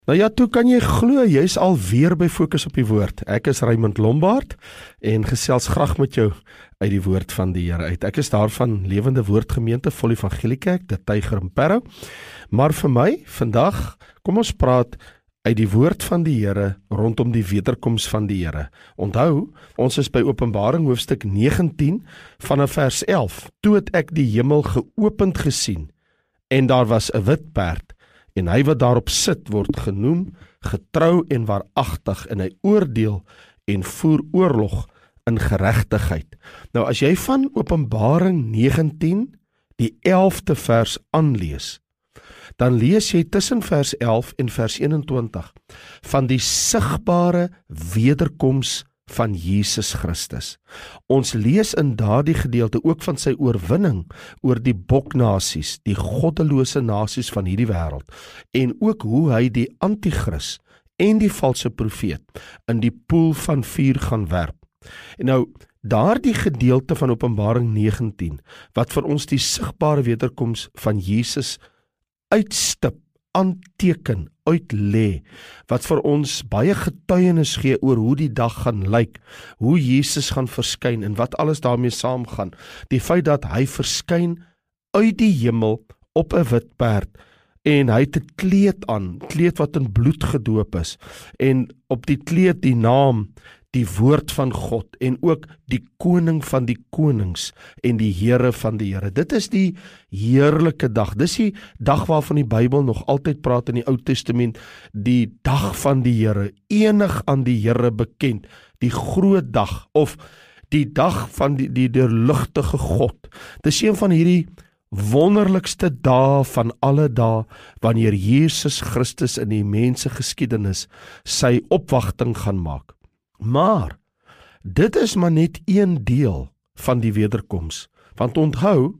Nou ja, toe kan jy glo, jy is alweer by Fokus op die Woord. Ek is Raymond Lombard en gesels graag met jou uit die Woord van die Here uit. Ek is daar van Lewende Woord Gemeente, Vol Evangelie Kerk, De Tyger in Parow. Maar vir my, vandag, kom ons praat uit die Woord van die Here rondom die wederkoms van die Here. Onthou, ons is by Openbaring hoofstuk 19 vanaf vers 11. Toe het ek die hemel geopend gesien en daar was 'n wit perd. En hy wat daarop sit word genoem, getrou en waaragtig, en hy oordeel en voer oorlog in geregtigheid. Nou as jy van Openbaring 19, die 11de vers aanlees, dan lees jy tussen vers 11 en vers 21 van die sigbare wederkoms van Jesus Christus. Ons lees in daardie gedeelte ook van sy oorwinning oor die boknasies, die goddelose nasies van hierdie wêreld, en ook hoe hy die anti-kris en die valse profeet in die poel van vuur gaan werp. En nou, daardie gedeelte van Openbaring 19, wat vir ons die sigbare wederkoms van Jesus uitstip, aanteken, uitlê, wat vir ons baie getuienis gee oor hoe die dag gaan lyk, hoe Jesus gaan verskyn en wat alles daarmee saamgaan. Die feit dat hy verskyn uit die hemel op 'n wit perd en hy het 'n kleed aan, kleed wat in bloed gedoop is, en op die kleed die naam, die woord van God, en ook die koning van die konings en die Here van die Here. Dit is die heerlike dag. Dis die dag waarvan die Bybel nog altyd praat in die Ou Testament, die dag van die Here, enig aan die Here bekend, die groot dag, of die dag van die deurligtige God. Dis een van hierdie wonderlikste dae van alle dae, wanneer Jesus Christus in die mensegeskiedenis sy opwagting gaan maak. Maar, dit is maar net een deel van die wederkoms, want onthou,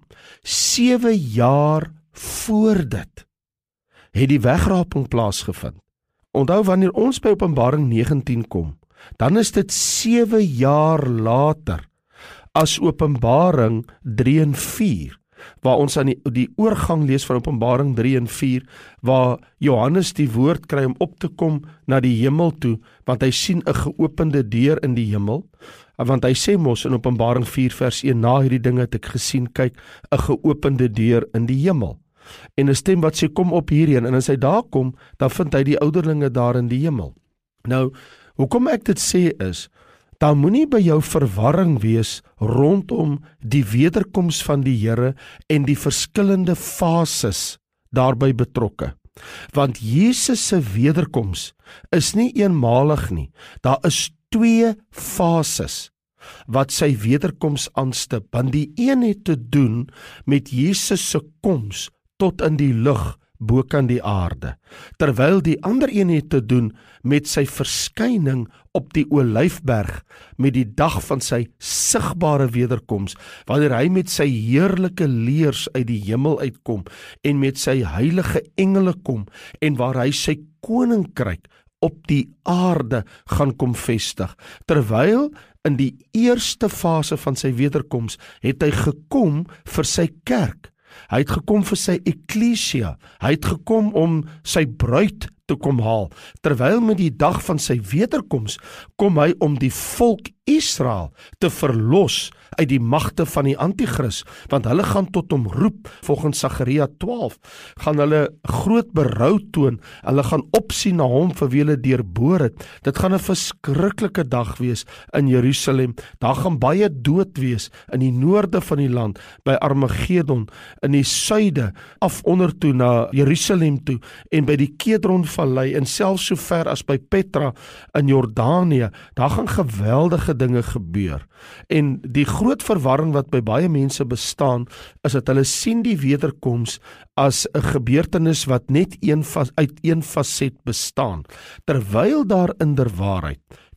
7 jaar voor dit, het die wegraping plaasgevind. Onthou, wanneer ons by Openbaring 19 kom, dan is dit 7 jaar later, as Openbaring 3 en 4, waar ons aan die oorgang lees van Openbaring 3 en 4, waar Johannes die woord kry om op te kom na die hemel toe, want hy sien 'n geopende deur in die hemel, want hy sê mos in Openbaring 4 vers 1, na hierdie dinge het ek gesien, kyk, 'n geopende deur in die hemel. En 'n stem wat sê, kom op hierheen, en as hy daar kom, dan vind hy die ouderlinge daar in die hemel. Nou, hoekom ek dit sê is, daar moenie by jou verwarring wees rondom die wederkoms van die Here en die verskillende fases daarby betrokke. Want Jesus se wederkoms is nie eenmalig nie. Daar is 2 fases wat sy wederkoms aanstip. Want die een het te doen met Jesus se koms tot in die lug bokant die aarde, terwyl die ander een het te doen met sy verskyning op die Olyfberg, met die dag van sy sigbare wederkoms, wanneer hy met sy heerlike leers uit die hemel uitkom, en met sy heilige engele kom, en waar hy sy koninkryk op die aarde gaan kom vestig. Terwyl in die eerste fase van sy wederkoms, het hy gekom vir sy kerk. Hy het gekom vir sy eklesia, hy het gekom om sy bruid te kom haal, terwyl met die dag van sy wederkoms, kom hy om die volk Israel te verlos uit die magte van die anti-kris, want hulle gaan tot hom roep, volgens Sagaria 12, gaan hulle groot berou toon, hulle gaan opsien na hom vir wie hulle deurboor het. Dit gaan 'n verskriklike dag wees in Jerusalem, daar gaan baie dood wees in die noorde van die land, by Armageddon, in die suide, af onder toe na Jerusalem toe, en by die Kedronvallei, en selfs so ver as by Petra in Jordanië, daar gaan geweldige dinge gebeur. En die groot verwarring wat by baie mense bestaan, is dat hulle sien die wederkoms as 'n gebeurtenis wat net uit een faset bestaan, terwyl daar inderwaarheid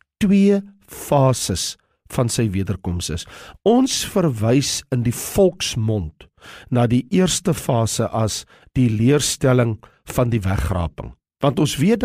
2 fases van sy wederkoms is. Ons verwys in die volksmond na die eerste fase as die leerstelling van die wegraping. Want ons weet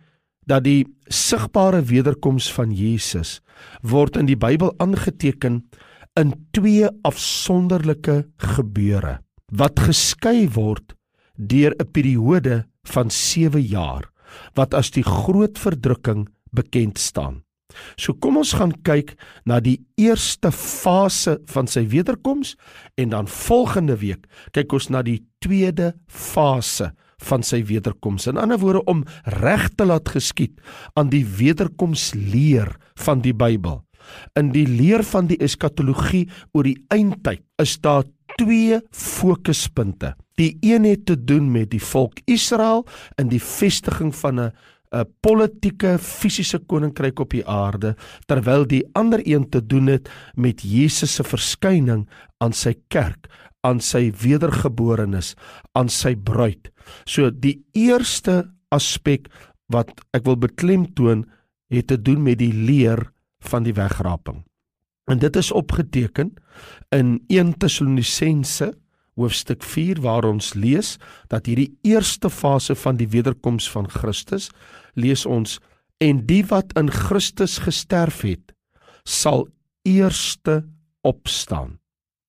dat die sigbare wederkoms van Jesus word in die Bybel aangeteken in 2 afsonderlike gebeure, wat geskei word deur 'n periode van 7 jaar. wat as die groot verdrukking bekend staan. So kom ons gaan kyk na die eerste fase van sy wederkoms en dan volgende week kyk ons na die tweede fase van sy wederkoms. In ander woorde, om reg te laat geskied aan die wederkomsleer van die Bybel. In die leer van die eskatologie oor die eindtyd is daar twee fokuspunte. Die een het te doen met die volk Israel en die vestiging van 'n politieke, fisiese koninkryk op die aarde, terwyl die ander een te doen het met Jesus se verskyning aan sy kerk, aan sy wedergeborenes, aan sy bruid. So die eerste aspek wat ek wil beklemtoon, het te doen met die leer van die wegraping. En dit is opgeteken in 1 Tessalonisense hoofstuk 4, waar ons lees dat hierdie eerste fase van die wederkoms van Christus, lees ons, en die wat in Christus gesterf het, sal eerste opstaan.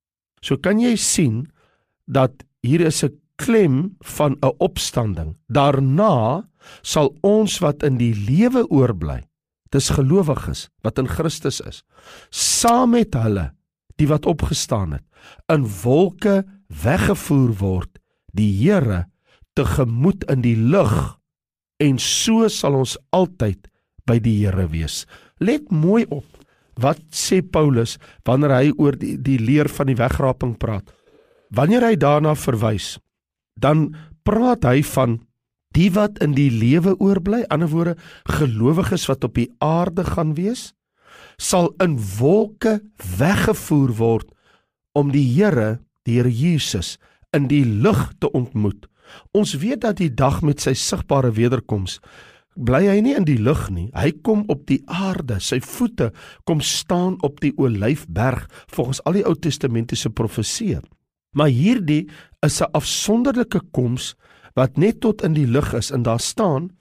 So kan jy sien dat hier is 'n klem van 'n opstanding. Daarna sal ons wat in die lewe oorbly, dis gelowiges wat in Christus is, saam met hulle, die wat opgestaan het, in wolke weggevoer word, die Here tegemoet in die lug, en so sal ons altyd by die Here wees. Let mooi op, wat sê Paulus wanneer hy oor die leer van die wegraping praat? Wanneer hy daarna verwys, dan praat hy van die wat in die lewe oorbly, ander woorde, gelowiges wat op die aarde gaan wees, sal in wolke weggevoer word om die Here Jesus, in die lig te ontmoet. Ons weet dat die dag met sy sigbare wederkoms, bly hy nie in die lug nie, hy kom op die aarde, sy voete kom staan op die Olyfberg, volgens al die Ou Testamentiese profeseë. Maar hierdie is 'n afsonderlike koms, wat net tot in die lug is, en daar staan,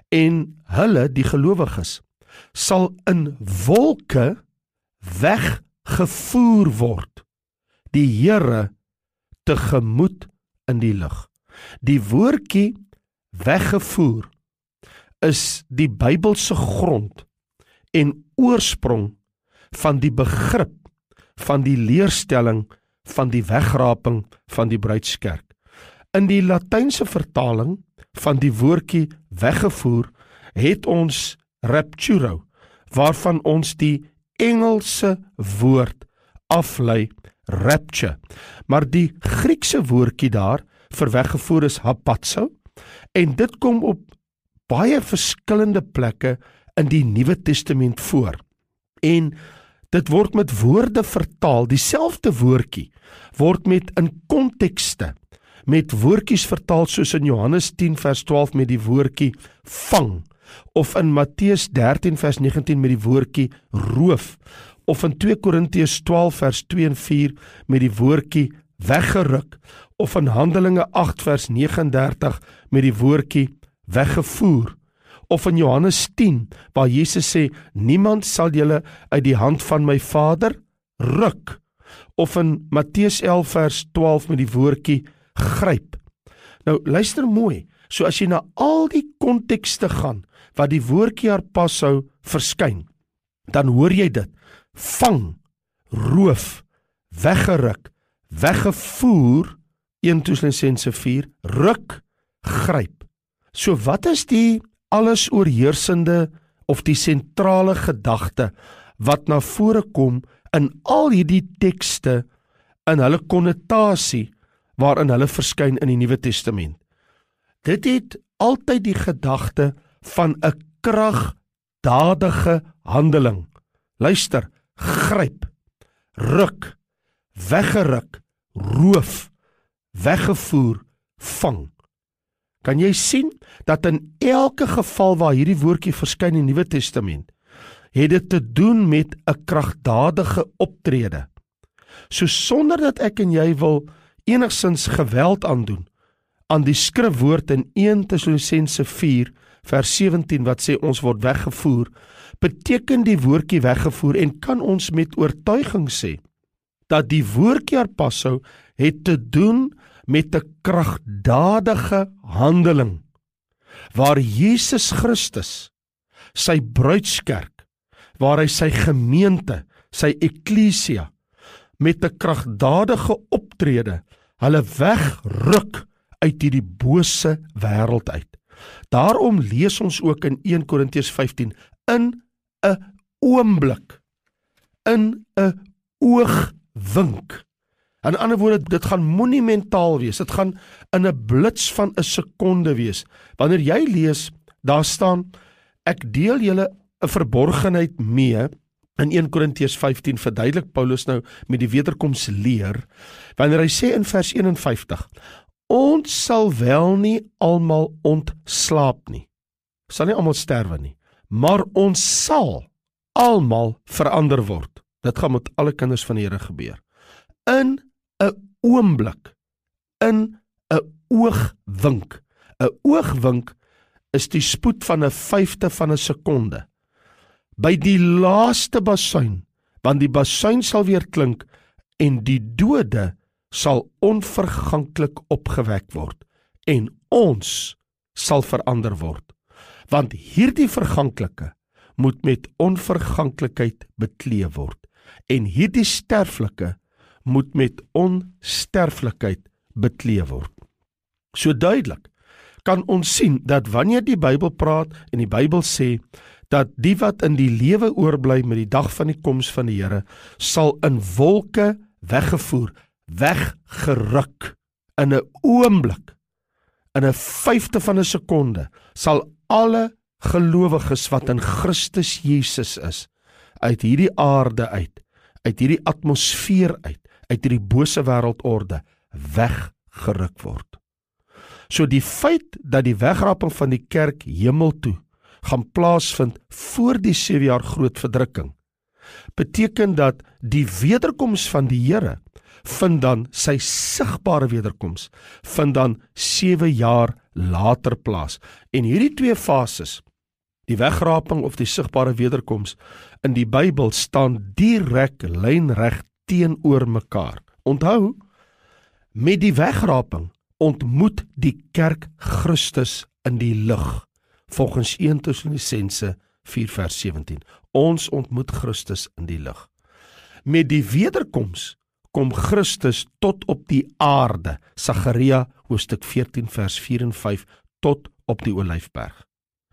en hulle, die gelowiges, sal in wolke weggevoer word, die Here tegemoet in die lug. Die woordjie weggevoer is die Bybelse grond en oorsprong van die begrip van die leerstelling van die wegraping van die bruidskerk. In die Latynse vertaling van die woordjie weggevoer het ons rapturo, waarvan ons die Engelse woord aflei rapture. Maar die Griekse woordjie daar vir weggevoer is hapazo, en dit kom op baie verskillende plekke in die Nuwe Testament voor. En dit word met woorde vertaal, dieselfde woordjie word met in kontekste, met woordjies vertaal soos in Johannes 10 vers 12 met die woordjie vang, of in Matteus 13 vers 19 met die woordjie roof, of in 2 Korintiërs 12 vers 2 en 4 met die woordjie weggeruk, of in Handelinge 8 vers 39 met die woordjie weggevoer, of in Johannes 10 waar Jesus sê, niemand sal julle uit die hand van my Vader ruk, of in Matteus 11 vers 12 met die woordjie gryp. Nou luister mooi, so as jy na al die kontekste gaan wat die woordjie harpazo verskyn, dan hoor jy dit, vang, roof, weggeruk, weggevoer, 1 Tessalonisense 4, ruk, gryp. So wat is die alles oorheersende of die sentrale gedagte wat na vore kom in al hierdie tekste in hulle konnotasie waarin hulle verskyn in die Nuwe Testament? Dit het altyd die gedagte van 'n kragdadige handeling. Luister, gryp, ruk, weggeruk, roof, weggevoer, vang. Kan jy sien dat in elke geval waar hierdie woordjie verskyn in die Nuwe Testament, het dit te doen met 'n kragdadige optrede. So sonder dat ek en jy wil enigsins geweld aandoen aan die skrifwoord in 1 Tessalonisense 4 vers 17 wat sê ons word weggevoer, beteken die woordjie weggevoer en kan ons met oortuiging sê dat die woordjie harpazo het te doen met 'n kragdadige handeling waar Jesus Christus, sy bruidskerk, waar hy sy gemeente, sy eklesia, met 'n kragdadige optrede, hulle wegruk uit hierdie bose wêreld uit. Daarom lees ons ook in 1 Korintiërs 15, in 'n oomblik, in 'n oogwink. In ander woorde, dit gaan monumentaal wees, dit gaan in 'n blits van 'n sekonde wees. Wanneer jy lees, daar staan, ek deel julle 'n verborgenheid mee, in 1 Korintiërs 15 verduidelik Paulus nou met die wederkomsleer, wanneer hy sê in vers 51, ons sal wel nie almal ontslaap nie, sal nie almal sterwe nie, maar ons sal almal verander word. Dit gaan met alle kinders van die Here gebeur. In 'n oomblik, in 'n oogwink. 'n Oogwink is die spoed van 'n 1/5 van 'n sekonde. By die laaste basuin, want die basuin sal weer klink en die dode sal onverganklik opgewek word en ons sal verander word. Want hierdie verganklike moet met onverganklikheid bekleed word en hierdie sterflike moet met onsterflikheid bekleed word. So duidelik kan ons sien dat wanneer die Bybel praat en die Bybel sê dat die wat in die lewe oorbly met die dag van die koms van die Here sal in wolke weggevoer, weggeruk in 'n oomblik, in 'n 1/5 van 'n sekonde, sal alle gelowiges wat in Christus Jesus is, uit hierdie aarde uit hierdie atmosfeer uit hierdie bose wêreldorde weggeruk word. So die feit dat die wegraping van die kerk hemel toe gaan plaasvind voor die 7 jaar groot verdrukking, beteken dat die wederkoms van die Here vind dan sy sigbare wederkoms, vind dan 7 jaar later plaas. En hierdie twee fases, die wegraping of die sigbare wederkoms, in die Bybel staan direk lynreg teenoor mekaar. Onthou, met die wegraping ontmoet die kerk Christus in die lig, volgens 1 Tessalonisense 4 vers 17. Ons ontmoet Christus in die lig. Met die wederkoms kom Christus tot op die aarde, Sagaria hoofstuk 14 vers 4 en 5, tot op die Olyfberg.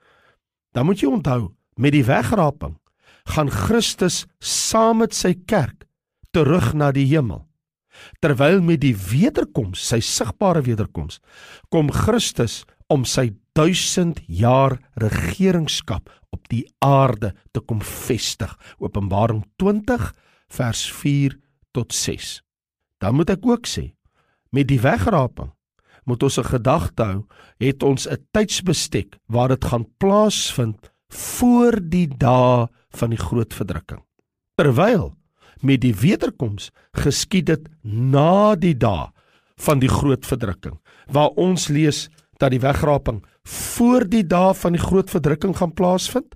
Dan moet jy onthou, met die wegraping gaan Christus saam met sy kerk terug na die hemel. Terwyl met die wederkoms, sy sigbare wederkoms, kom Christus om sy 1000 jaar regeringskap op die aarde te kom vestig. Openbaring 20 vers 4 tot 6. Dan moet ek ook sê, met die wegraping moet ons 'n gedagte hou, het ons 'n tydsbestek waar dit gaan plaasvind voor die dae van die groot verdrukking. Terwyl met die wederkoms geskied dit na die dae van die groot verdrukking, waar ons lees dat die wegraping voor die dae van die groot verdrukking gaan plaasvind.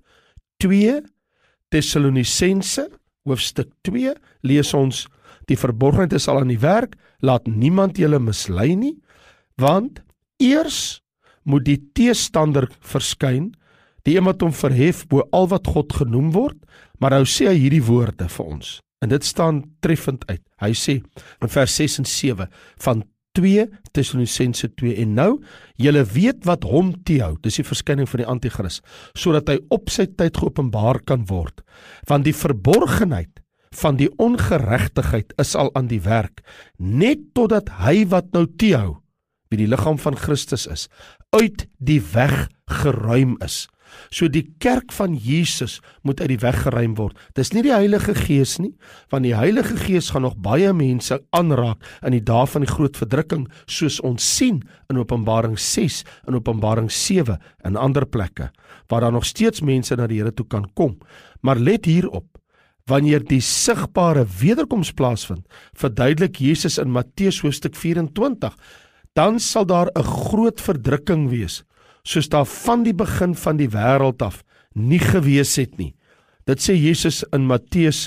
2 Tessalonisense hoofstuk 2 lees ons, die verborgenheid is al aan die werk, laat niemand julle mislei nie, want eers moet die teestander verskyn, die een wat hom verhef bo al wat God genoem word, maar nou sê hy hierdie woorde vir ons, en dit staan treffend uit. Hy sê in vers 6 en 7 van 2 Tessalonisense 2, en nou, julle weet wat hom teehou, dis die verskyning van die Antichrist, sodat hy op sy tyd geopenbaar kan word, want die verborgenheid van die ongeregtigheid is al aan die werk, net totdat hy wat nou teehou, wie die liggaam van Christus is, uit die weg geruim is. So die kerk van Jesus moet uit die weg geruim word. Dis nie die Heilige Gees nie, want die Heilige Gees gaan nog baie mense aanraak in die dae van die groot verdrukking, soos ons sien in Openbaring 6, in Openbaring 7 en ander plekke, waar daar nog steeds mense na die Here toe kan kom. Maar let hierop, wanneer die sigbare wederkoms plaasvind, verduidelik Jesus in Matteus hoofstuk 24, dan sal daar 'n groot verdrukking wees, soos daar van die begin van die wêreld af nie gewees het nie. Dit sê Jesus in Matteus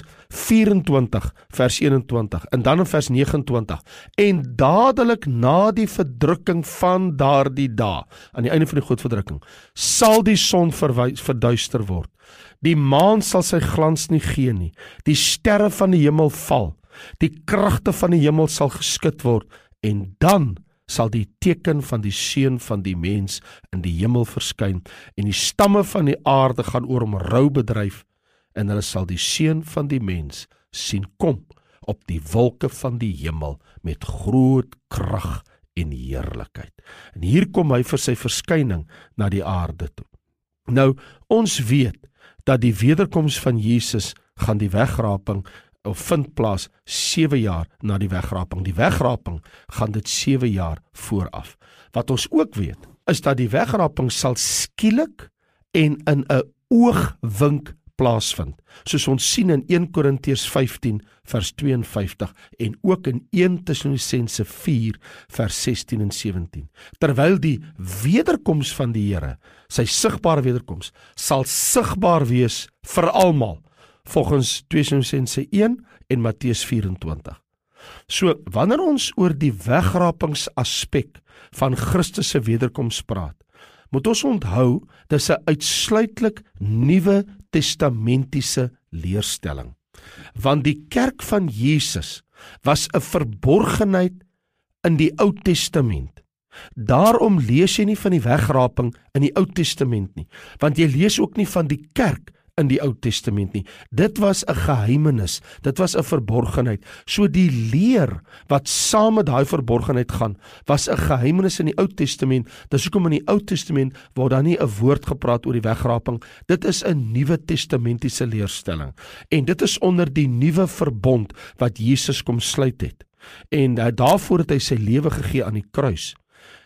24 vers 21 en dan in vers 29. En dadelik na die verdrukking van daardie dae, aan die einde van die groot verdrukking, sal die son verduister word. Die maan sal sy glans nie gee nie. Die sterre van die hemel val. Die kragte van die hemel sal geskud word en dan sal die teken van die seun van die mens in die hemel verskyn en die stamme van die aarde gaan oor hom rou bedryf en hulle sal die seun van die mens sien kom op die wolke van die hemel met groot krag en heerlikheid. En hier kom hy vir sy verskyning na die aarde toe. Nou, ons weet dat die wederkoms van Jesus gaan die wegraping of vind plaas 7 jaar na die wegraping. Die wegraping gaan dit 7 jaar vooraf. Wat ons ook weet, is dat die wegraping sal skielik en in 'n oogwink plaasvind, soos ons sien in 1 Korintiërs 15 vers 52 en ook in 1 Tessalonisense 4 vers 16 en 17. Terwyl die wederkoms van die Here, sy sigbare wederkoms, sal sigbaar wees vir almal, volgens 2 Tessalonisense 1 en Matteus 24. So, wanneer ons oor die wegrapingsaspek van Christus se wederkoms praat, moet ons onthou, dis 'n uitsluitlik Nuwe Testamentiese leerstelling. Want die kerk van Jesus was 'n verborgenheid in die Ou Testament. Daarom lees jy nie van die wegraping in die Ou Testament nie, want jy lees ook nie van die kerk in die Ou Testament nie. Dit was 'n geheimenis, dit was 'n verborgenheid. So die leer wat saam met daai verborgenheid gaan, was 'n geheimenis in die Ou Testament. Dis hoekom in die Ou Testament word daar nie 'n woord gepraat oor die wegraping. Dit is 'n Nuwe Testamentiese leerstelling. En dit is onder die nuwe verbond wat Jesus kom sluit het. En daarvoor het hy sy lewe gegee aan die kruis.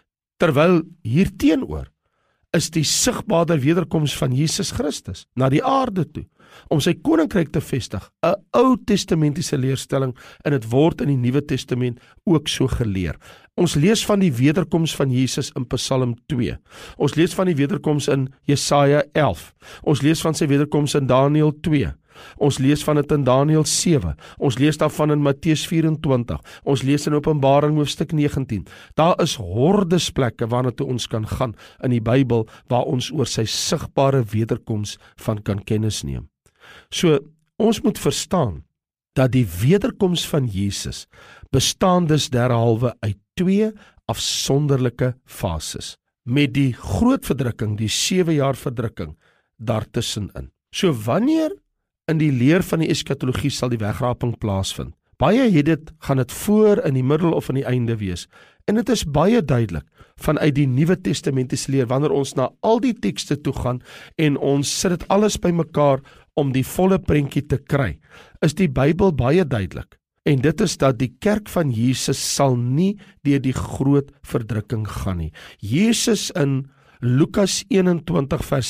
Terwyl hierteenoor is die sigbare wederkoms van Jesus Christus na die aarde toe, om sy koninkryk te vestig, 'n Ou Testamentiese leerstelling, en dit word in die Nuwe Testament ook so geleer. Ons lees van die wederkoms van Jesus in Psalm 2. Ons lees van die wederkoms in Jesaja 11. Ons lees van sy wederkoms in Daniël 2. Ons lees van dit in Daniël 7. Ons lees daarvan in Matteus 24. Ons lees in Openbaring hoofstuk 19. Daar is hordes plekke waarna toe ons kan gaan in die Bybel waar ons oor sy sigbare wederkoms van kan kennis neem. So, ons moet verstaan dat die wederkoms van Jesus bestaan dus derhalwe uit 2 afsonderlike fases, met die groot verdrukking, die 7 jaar verdrukking, daartussenin. So wanneer in die leer van die eskatologie sal die wegraping plaasvind? Baie het dit, gaan dit voor, in die middel of in die einde wees. En dit is baie duidelik vanuit die Nuwe Testamentiese leer, wanneer ons na al die tekste toe gaan en ons sit dit alles bymekaar om die volle prentjie te kry, is die Bybel baie duidelik. En dit is dat die kerk van Jesus sal nie deur die groot verdrukking gaan nie. Jesus in Lukas 21 vers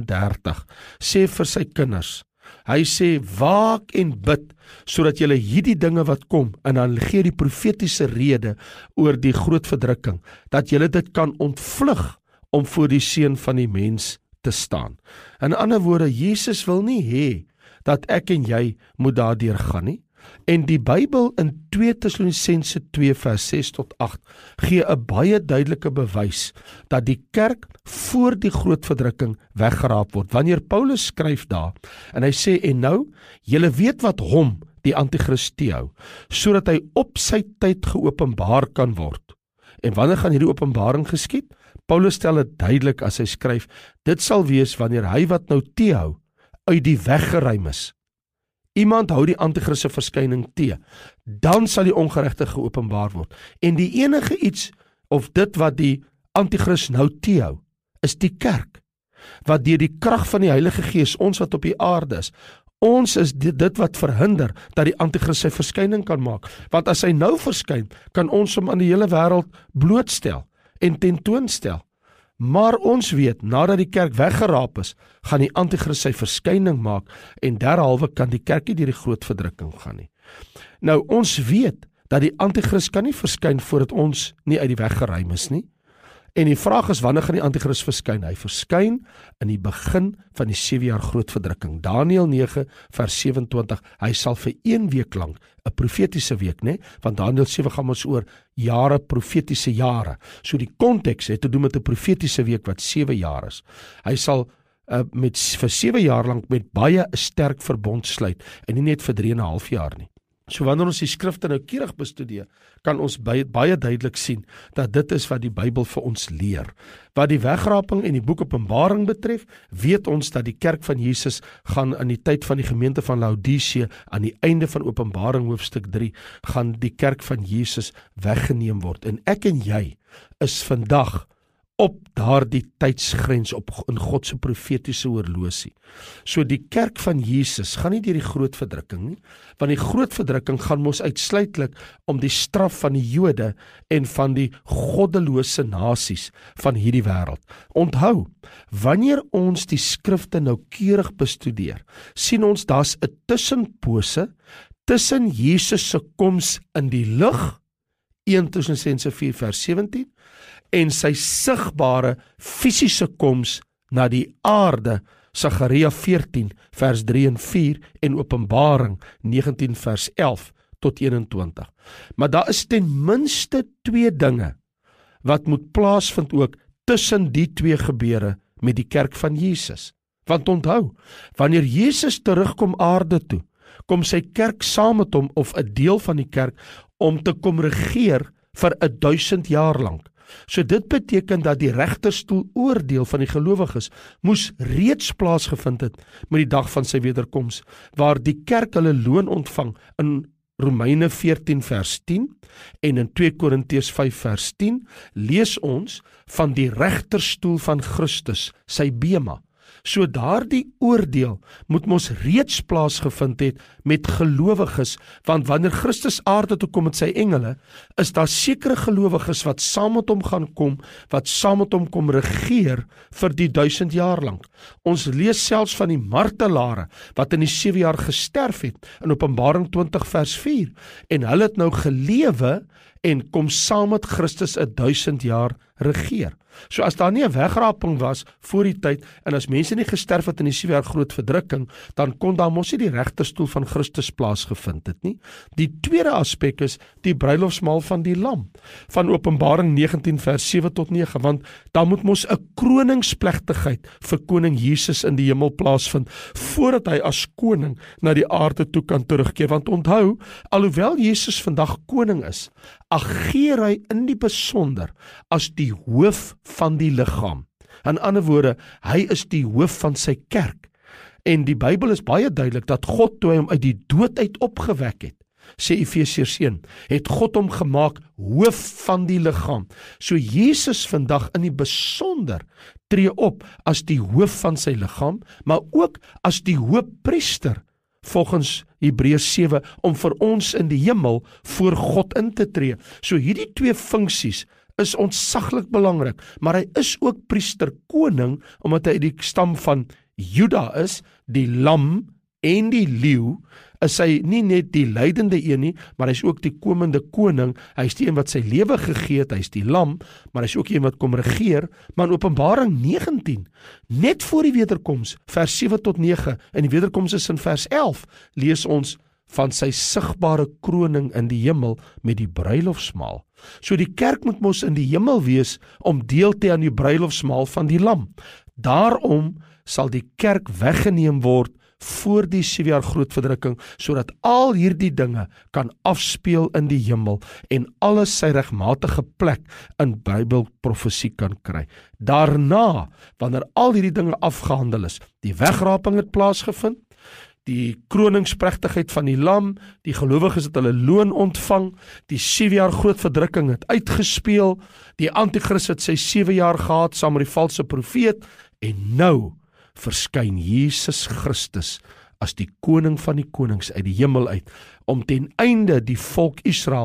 36 sê vir sy kinders, hy sê, waak en bid, sodat julle hierdie dinge wat kom, en dan gee die profetiese rede oor die groot verdrukking, dat julle dit kan ontvlug om voor die seun van die mens te staan. In ander woorde, Jesus wil nie hê dat ek en jy moet daardeur gaan nie. En die Bybel in 2 Tessalonisense 2 vers 6 tot 8 gee 'n baie duidelike bewys dat die kerk voor die groot verdrukking weggeraap word. Wanneer Paulus skryf daar, en hy sê, en nou, julle weet wat hom, die anti-kris teehou, sodat hy op sy tyd geopenbaar kan word. En wanneer gaan hierdie openbaring geskied? Paulus stel dit duidelik as hy skryf, dit sal wees wanneer hy wat nou teehou, uit die weg geruim is. Iemand hou die anti-kris se verskyning te, dan sal die ongeregtige geopenbaar word. En die enige iets, of dit wat die anti-kris nou teehou, is die kerk, wat deur die krag van die Heilige Gees, ons wat op die aarde is, ons is dit wat verhinder, dat die anti-kris sy verskyning kan maak. Want as hy nou verskyn, kan ons hom aan die hele wêreld blootstel, en tentoonstel. Maar ons weet, nadat die kerk weggeraap is, gaan die anti-kris sy verskyning maak, en derhalwe kan die kerk nie deur die groot verdrukking gaan nie. Nou, ons weet, dat die anti-kris kan nie verskyn, voordat ons nie uit die weg geruim is nie. En die vraag is, wanneer gaan die Antichrist verskyn? Hy verskyn in die begin van die 7 jaar groot verdrukking. Daniël 9 vers 27, hy sal vir 1 week lank, 'n profetiese week, né? Want Daniël 7 gaan ons oor jare, profetiese jare. So die konteks het te doen met 'n profetiese week wat 7 jaar is. Hy sal vir 7 jaar lank met baie 'n sterk verbond sluit, en nie net vir 3,5 jaar nie. So wanneer ons die skrifte noukeurig bestudeer, kan ons baie duidelik sien dat dit is wat die Bybel vir ons leer. Wat die wegraping en die boek Openbaring betref, weet ons dat die kerk van Jesus gaan in die tyd van die gemeente van Laodicea, aan die einde van Openbaring hoofstuk 3, gaan die kerk van Jesus weggeneem word. En ek en jy is vandag op daardie tydsgrens in God se profetiese horlosie. So die kerk van Jesus gaan nie deur die groot verdrukking nie, want die groot verdrukking gaan mos uitsluitlik om die straf van die Jode en van die goddelose nasies van hierdie wêreld. Onthou, wanneer ons die skrifte noukeurig bestudeer, sien ons daar's 'n tussenpose tussen Jesus se koms in die lig, 1 Tessalonisense 4 vers 17, en sy sigbare fisiese koms na die aarde, Sagaria 14 vers 3 en 4 en Openbaring 19 vers 11 tot 21. Maar daar is ten minste 2 dinge wat moet plaasvind ook tussen die 2 gebeure met die kerk van Jesus. Want onthou, wanneer Jesus terugkom aarde toe, kom sy kerk saam met hom, of 'n deel van die kerk, om te kom regeer vir 1000 jaar lank. So dit beteken dat die regterstoel oordeel van die gelowiges moes reeds plaasgevind het met die dag van sy wederkoms, waar die kerk hulle loon ontvang in Romeine 14 vers 10 en in 2 Korintiërs 5 vers 10 lees ons van die regterstoel van Christus, sy bema. So daardie oordeel moet mos reeds plaasgevind het met gelowiges, want wanneer Christus aarde toe kom met sy engele, is daar sekere gelowiges wat saam met hom gaan kom, wat saam met hom kom regeer vir die 1000 jaar lank. Ons lees selfs van die martelare wat in die 7 jaar gesterf het in Openbaring 20 vers 4, en hulle het nou gelewe en kom saam met Christus 1000 jaar regeer. So as daar nie 'n wegraping was voor die tyd, en as mense nie gesterf het in die 7 jaar groot verdrukking, dan kon daar mos nie die regterstoel van Christus plaasgevind het nie. Die tweede aspek is die bruilofsmaal van die lam, van Openbaring 19 vers 7 tot 9, want daar moet mos 'n kroningsplegtigheid vir koning Jesus in die hemel plaasvind, voordat hy as koning na die aarde toe kan terugkeer. Want onthou, alhoewel Jesus vandag koning is, ageer hy in die besonder as die hoof van die liggaam. In ander woorde, hy is die hoof van sy kerk. En die Bybel is baie duidelik dat God, toe hy hom uit die dood uit opgewek het, sê Efesiërs 1, het God hom gemaak hoof van die liggaam. So Jesus vandag in die besonder tree op as die hoof van sy liggaam, maar ook as die hoofpriester, volgens Hebreërs 7, om vir ons in die hemel voor God in te tree. So hierdie 2 funksies is ontsaglik belangrik, maar hy is ook priester koning, omdat hy uit die stam van Juda is, die lam en die leeu, is hy nie net die lydende een nie, maar hy is ook die komende koning. Hy is die een wat sy lewe gegee het, hy is die lam, maar hy is ook die een wat kom regeer. Maar in Openbaring 19, net voor die wederkoms, vers 7 tot 9, en die wederkoms is in vers 11, lees ons van sy sigbare kroning in die hemel met die bruilofsmaal. So die kerk moet mos in die hemel wees om deel te aan die bruilofsmaal van die lam. Daarom sal die kerk weggeneem word voor die 7 jaar groot verdrukking, sodat al hierdie dinge kan afspeel in die hemel en alles sy regmatige plek in Bybelprofesie kan kry. Daarna, wanneer al hierdie dinge afgehandel is, die wegraping het plaasgevind, die kroningspregtigheid van die lam, die gelowiges het hulle loon ontvang, die 7 jaar groot verdrukking het uitgespeel, die Antichrist het sy 7 jaar gehad saam met die valse profeet, en nou verskyn Jesus Christus as die koning van die konings uit die hemel uit, om ten einde die volk Israel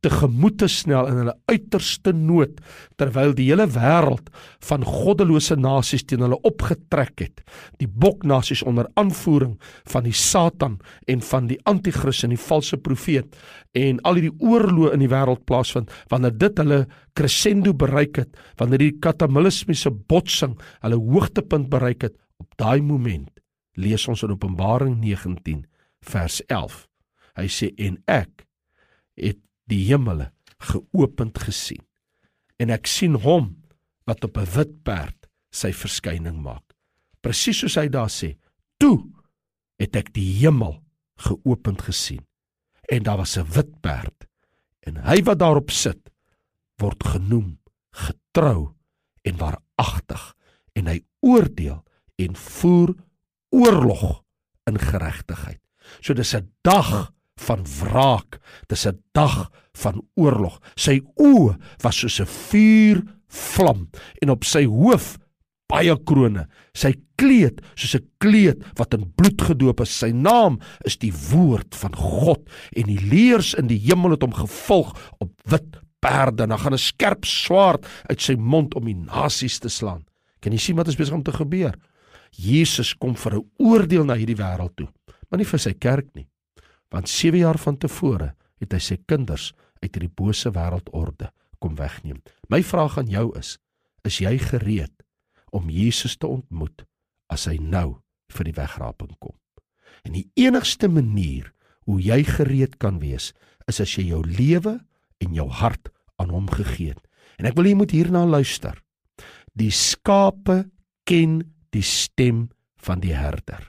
tegemoet te snel in hulle uiterste nood, terwyl die hele wêreld van goddelose nasies teen hulle opgetrek het, die boknasies onder aanvoering van die Satan en van die antichrist en die valse profeet, en al die oorloë in die wêreld plaasvind, wanneer dit hulle crescendo bereik het, wanneer die katamysmiese botsing hulle hoogtepunt bereik het, op daai moment, lees ons in Openbaring 19 vers 11, hy sê, en ek het die hemele geopend gesien, en ek sien hom, wat op 'n wit perd sy verskyning maak. Presies soos hy daar sê, toe het ek die hemel geopend gesien, en daar was 'n wit perd, en hy wat daarop sit, word genoem getrou en waaragtig, en hy oordeel en voer oorlog in geregtigheid. So dis 'n dag van wraak, dis 'n dag van oorlog. Sy oë was soos 'n vuurvlam, en op sy hoof baie krone, sy kleed soos 'n kleed wat in bloed gedoop is, sy naam is die woord van God, en die leers in die hemel het hom gevolg op wit perde, en dan gaan 'n skerp swaard uit sy mond om die nasies te slaan. Kan jy sien wat is besig om te gebeur? Jesus kom vir 'n oordeel na hierdie wêreld toe, maar nie vir sy kerk nie, want 7 jaar van tevore het hy sy kinders uit hierdie bose wêreldorde kom wegneem. My vraag aan jou is jy gereed om Jesus te ontmoet as hy nou vir die wegraping kom? En die enigste manier hoe jy gereed kan wees, is as jy jou lewe en jou hart aan hom gegee het. En ek wil jy moet hierna luister. Die skape ken die stem van die herder.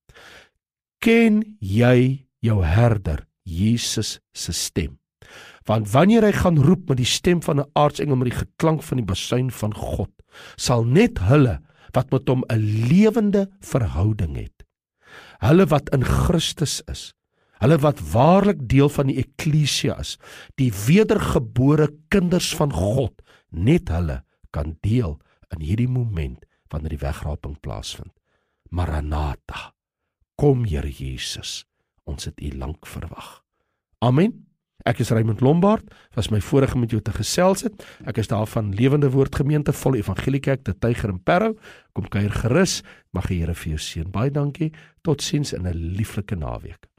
Ken jy jou herder, Jesus se stem? Want wanneer hy gaan roep met die stem van 'n aartsengel, met die geklank van die basuin van God, sal net hulle wat met hom 'n lewende verhouding het, hulle wat in Christus is, hulle wat waarlik deel van die eklesia is, die wedergebore kinders van God, net hulle kan deel in hierdie moment wanneer die wegraping plaasvind. Maranatha, kom Here Jesus, ons het U lank verwag. Amen. Ek is Raymond Lombard, was my voorreg om met jou te gesels het. Ek is daar van Lewende Woord Gemeente, Volle Evangeliekerk, De Tyger in Parow. Kom kuier gerus, mag die Here vir jou seën. Baie dankie, totsiens in 'n lieflike naweek.